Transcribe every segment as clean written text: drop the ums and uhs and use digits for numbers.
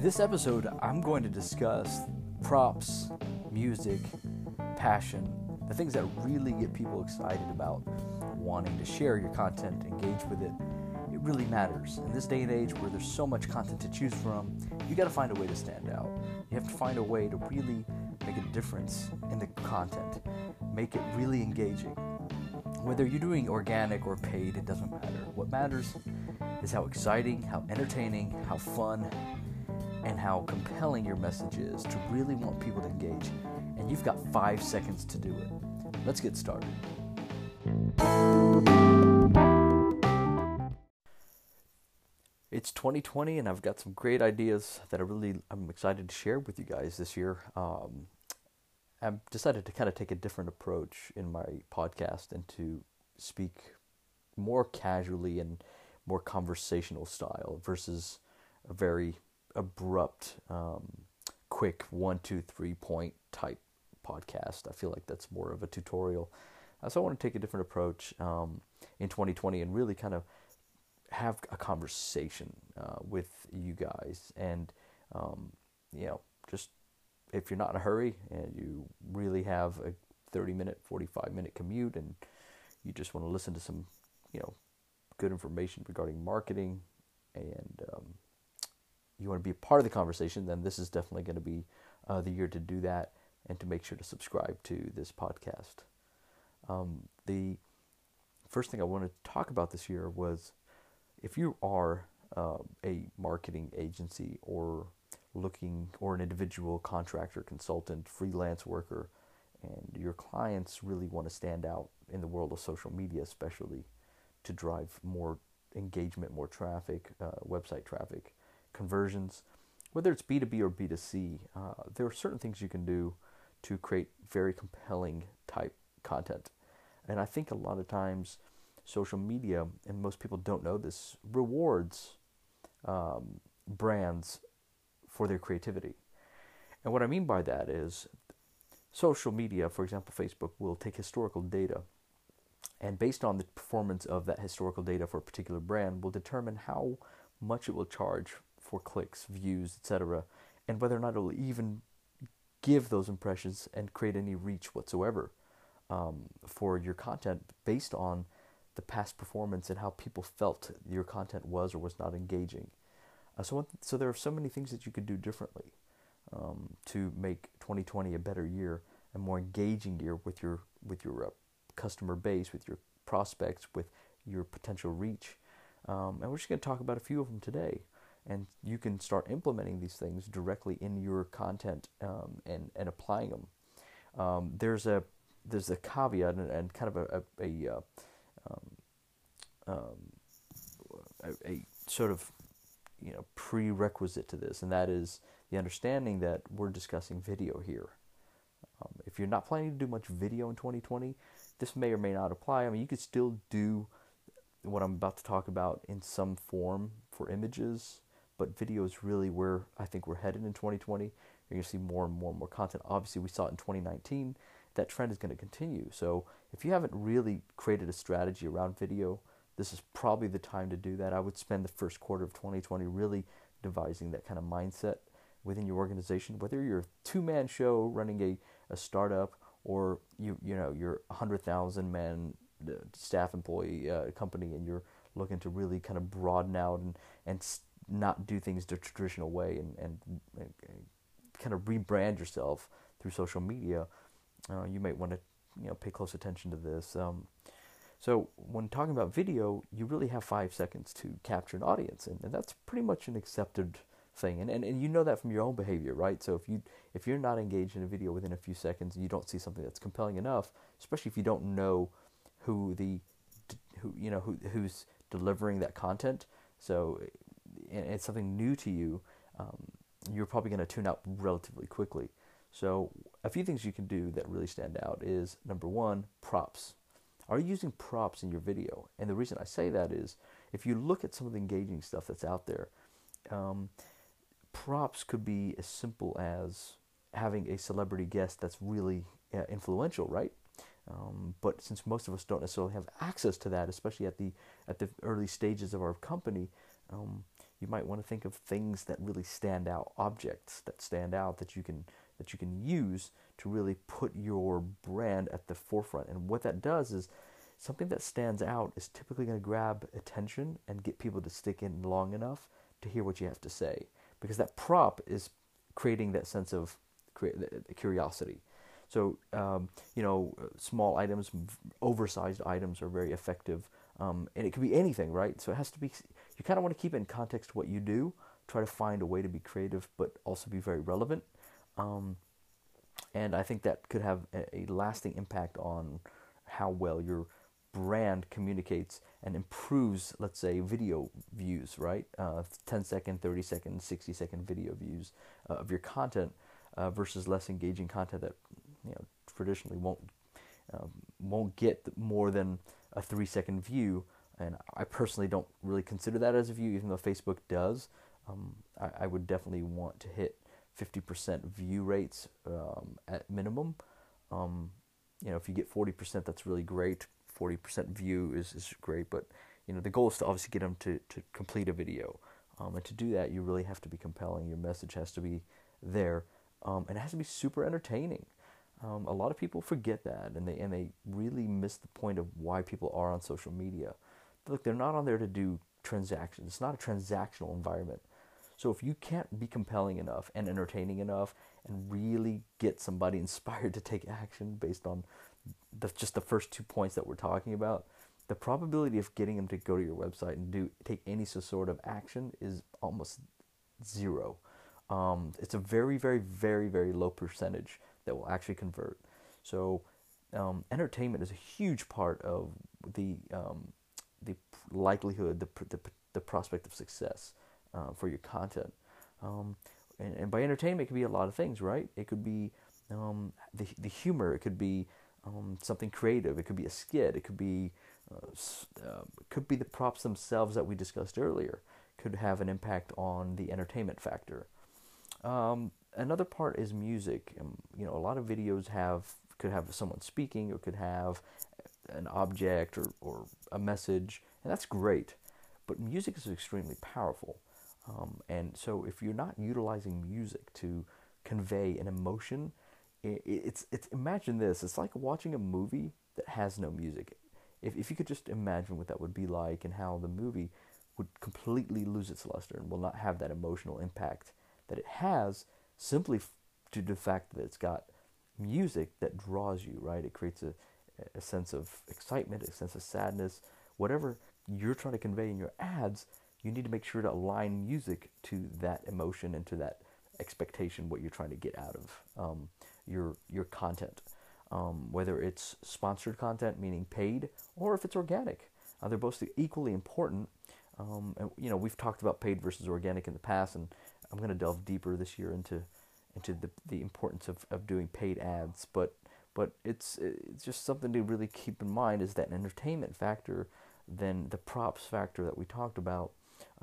In this episode, I'm going to discuss props, music, passion, the things that really get people excited about wanting to share your content, engage with it. It really matters. In this day and age where there's so much content to choose from, you got to find a way to stand out. You have to find a way to really make a difference in the content, make it really engaging. Whether you're doing organic or paid, it doesn't matter. What matters is how exciting, how entertaining, how fun, and how compelling your message is to really want people to engage. And you've got 5 seconds to do it. Let's get started. It's 2020 and I've got some great ideas that I'm excited to share with you guys this year. I've decided to kind of take a different approach in my podcast and to speak more casually and more conversational style versus a very abrupt, quick 1, 2, 3 point type podcast. I feel like that's more of a tutorial. So I want to take a different approach in 2020 and really kind of have a conversation with you guys. And, just if you're not in a hurry and you really have a 30-minute, 45-minute commute and you just want to listen to some, good information regarding marketing and you want to be a part of the conversation, then this is definitely going to be the year to do that and to make sure to subscribe to this podcast. The first thing I want to talk about this year was if you are a marketing agency or an individual contractor, consultant, freelance worker, and your clients really want to stand out in the world of social media, especially to drive more engagement, more traffic, website traffic, conversions, whether it's B2B or B2C, there are certain things you can do to create very compelling type content. And I think a lot of times social media, and most people don't know this, rewards brands for their creativity. And what I mean by that is social media, for example, Facebook, will take historical data, and based on the performance of that historical data for a particular brand will determine how much it will charge for clicks, views, etc., and whether or not it will even give those impressions and create any reach whatsoever for your content based on the past performance and how people felt your content was or was not engaging. So there are so many things that you could do differently to make 2020 a better year, a more engaging year with your customer base, with your prospects, with your potential reach. And we're just going to talk about a few of them today. And you can start implementing these things directly in your content and applying them. There's a caveat and kind of a sort of prerequisite to this, and that is the understanding that we're discussing video here. If you're not planning to do much video in 2020, this may or may not apply. I mean, you could still do what I'm about to talk about in some form for images, but video is really where I think we're headed in 2020. You're going to see more and more content. Obviously, we saw it in 2019. That trend is going to continue. So if you haven't really created a strategy around video, this is probably the time to do that. I would spend the first quarter of 2020 really devising that kind of mindset within your organization, whether you're a two-man show running a startup or you're 100,000 man staff employee company and you're looking to really kind of broaden out and not do things the traditional way and kind of rebrand yourself through social media. You might want to pay close attention to this. So when talking about video, you really have 5 seconds to capture an audience, and that's pretty much an accepted thing. And you know that from your own behavior, right? So if you're not engaged in a video within a few seconds and you don't see something that's compelling enough, especially if you don't know who's delivering that content, so and it's something new to you, you're probably going to tune out relatively quickly. So a few things you can do that really stand out is, number one, props. Are you using props in your video? And the reason I say that is if you look at some of the engaging stuff that's out there, props could be as simple as having a celebrity guest that's really influential, right? But since most of us don't necessarily have access to that, especially at the early stages of our company, you might want to think of things that really stand out, objects that stand out that you can use to really put your brand at the forefront. And what that does is something that stands out is typically going to grab attention and get people to stick in long enough to hear what you have to say, because that prop is creating that sense of curiosity. So, small items, oversized items are very effective. And it could be anything, right? So it has to be, you kind of want to keep it in context what you do, try to find a way to be creative, but also be very relevant. And I think that could have a lasting impact on how well your brand communicates and improves, let's say, video views, right? 10-second, 30-second, 60-second video views of your content versus less engaging content that traditionally won't get more than a 3-second view. And I personally don't really consider that as a view, even though Facebook does. I would definitely want to hit 50% view rates at minimum. If you get 40%, that's really great. 40% view is great, but the goal is to obviously get them to complete a video. And to do that, you really have to be compelling. Your message has to be there, and it has to be super entertaining. A lot of people forget that, and they really miss the point of why people are on social media. Look, they're not on there to do transactions. It's not a transactional environment. So if you can't be compelling enough and entertaining enough and really get somebody inspired to take action based on just the first 2 points that we're talking about, the probability of getting them to go to your website and take any sort of action is almost zero. It's a very, very, very, very low percentage that will actually convert. So entertainment is a huge part of the likelihood, the prospect of success for your content. And by entertainment, it could be a lot of things, right? It could be the humor. It could be something creative. It could be a skit. It could be the props themselves that we discussed earlier. Could have an impact on the entertainment factor. Another part is music. A lot of videos could have someone speaking, or could have an object or a message, and that's great. But music is extremely powerful. And so if you're not utilizing music to convey an emotion, it's imagine this. It's like watching a movie that has no music. If you could just imagine what that would be like, and how the movie would completely lose its luster and will not have that emotional impact that it has, simply due to the fact that it's got music that draws you, right? It creates a sense of excitement, a sense of sadness, whatever you're trying to convey in your ads. You need to make sure to align music to that emotion and to that expectation, what you're trying to get out of your content. Whether it's sponsored content, meaning paid, or if it's organic. They're both equally important. And, we've talked about paid versus organic in the past, and I'm going to delve deeper this year into the importance of doing paid ads. But it's just something to really keep in mind, is that entertainment factor, then the props factor that we talked about,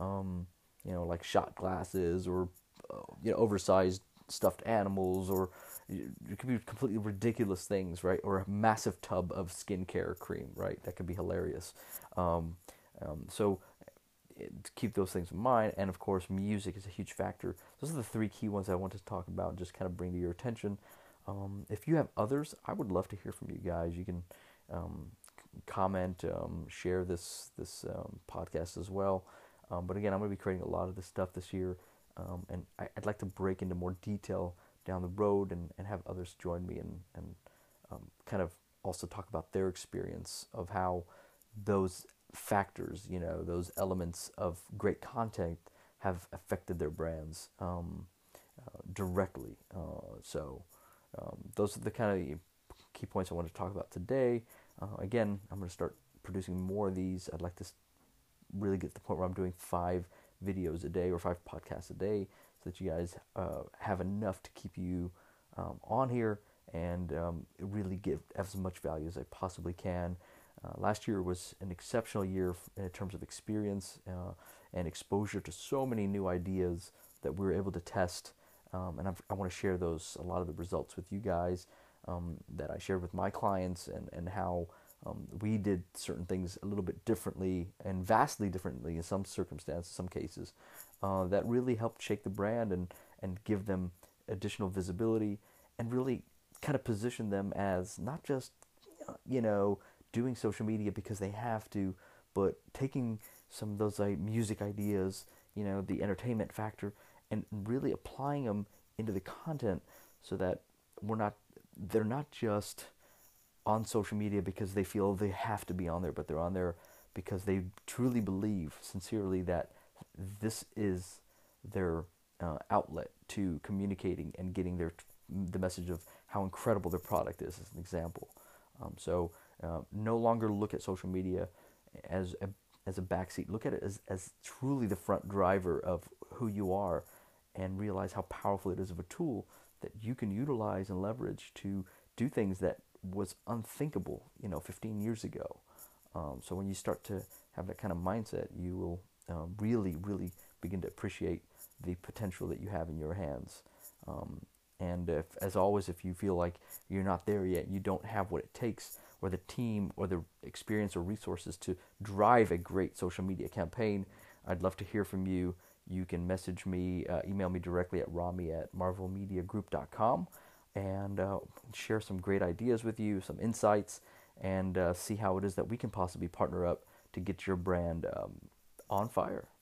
like shot glasses, or oversized stuffed animals, or it could be completely ridiculous things, right? Or a massive tub of skincare cream, right? That could be hilarious. So to keep those things in mind, and of course, music is a huge factor. Those are the 3 key ones I wanted to talk about and just kind of bring to your attention. If you have others, I would love to hear from you guys. You can comment, share this podcast as well. But again, I'm going to be creating a lot of this stuff this year, and I'd like to break into more detail down the road and have others join me and kind of also talk about their experience of how those factors, those elements of great content have affected their brands directly. So those are the kind of key points I want to talk about today. Again, I'm going to start producing more of these. I'd like to really get to the point where I'm doing 5 videos a day or 5 podcasts a day, so that you guys have enough to keep you on here and really give as much value as I possibly can. Last year was an exceptional year in terms of experience and exposure to so many new ideas that we were able to test, and I want to share a lot of the results with you guys that I shared with my clients, and how We did certain things a little bit differently and vastly differently in some circumstances, some cases, that really helped shake the brand and give them additional visibility and really kind of position them as not just, doing social media because they have to, but taking some of those music ideas, the entertainment factor, and really applying them into the content so that they're not just on social media because they feel they have to be on there, but they're on there because they truly believe sincerely that this is their outlet to communicating and getting the message of how incredible their product is, as an example. So no longer look at social media as a backseat. Look at it as truly the front driver of who you are, and realize how powerful it is of a tool that you can utilize and leverage to do things that was unthinkable, 15 years ago. So when you start to have that kind of mindset, you will really, really begin to appreciate the potential that you have in your hands. And as always, if you feel like you're not there yet, you don't have what it takes, or the team, or the experience or resources to drive a great social media campaign, I'd love to hear from you. You can message me, email me directly at rami@marvelmediagroup.com, and share some great ideas with you, some insights, and see how it is that we can possibly partner up to get your brand on fire.